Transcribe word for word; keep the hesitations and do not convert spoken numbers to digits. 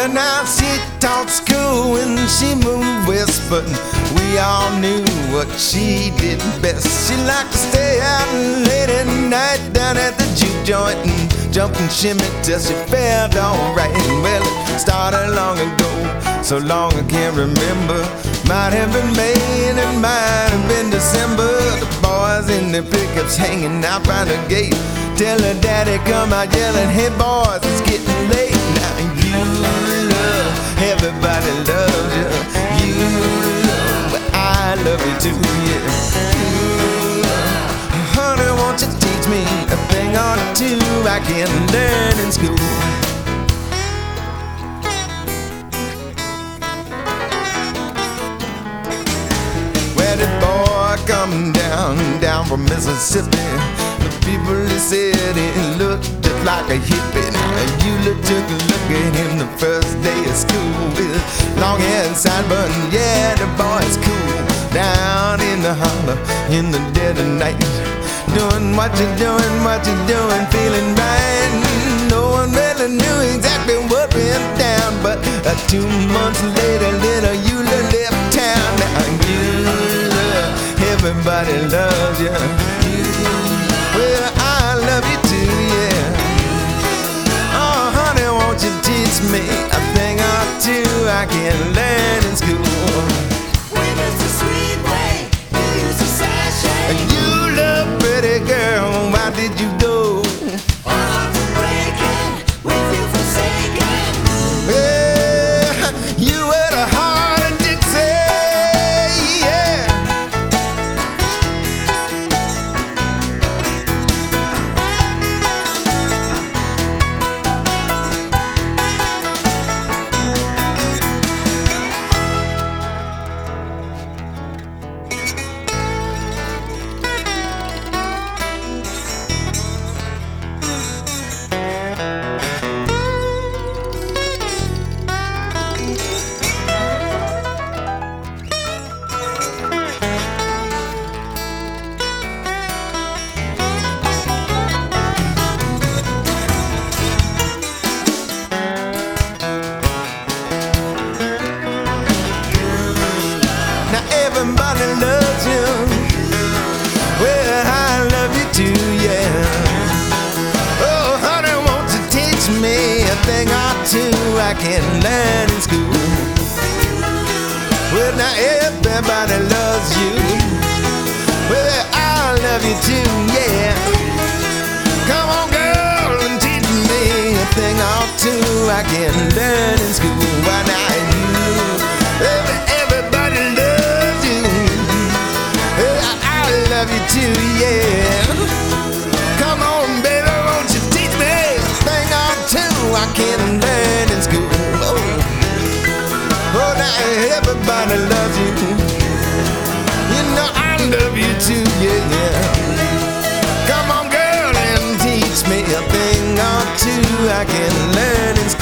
Well, now she talks cool when she moved west, but we all knew what she did best. She liked to stay out late at night down at the juke joint and jump and shimmy till she felt alright. Well, it started long ago, so long I can't remember. Might have been May and it might have been December. The boys in the pickups hanging out by the gate, tell her daddy come out yelling, hey boys, it's getting late. Now you love, everybody loves you. You love, I love you too, yeah. You love, honey, won't you teach me a thing or two I can learn in school? Well, the boy come down, down from Mississippi. People they said he looked just like a hippie. Now you look, took a look at him the first day of school with long hair and sideburn. Yeah, the boy's cool. Down in the holler in the dead of night, doing what you're doing, what you're doing, feeling right. No one really knew exactly what went down, but uh, two months later, little Eula left town. Now you love, everybody loves you. You Well, I love you too, yeah. Oh, honey, won't you teach me a thing or two I can learn in school? With Mister Sweetway, you used to sashay. You love pretty girl, why did you go? Our hearts are breaking, we feel forsaken. Well, you were the heart of Dixie, yeah. Everybody loves you. Well, I love you too, yeah. Oh, honey, won't you teach me a thing or two I can learn in school? Well, now everybody loves you. Well, I love you too, yeah. Come on, girl, and teach me a thing or two I can learn in school. Why not you? Everybody loves you. I love you too, yeah. Come on, baby, won't you teach me a thing or two I can learn in school? Oh, oh now everybody loves you. You know I love you too, yeah, yeah. Come on, girl, and teach me a thing or two I can learn in school.